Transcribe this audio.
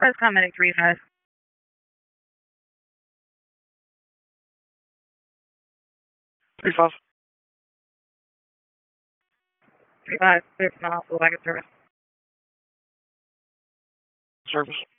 First comment 35. 35. 35. There's no hospital back at service. Service.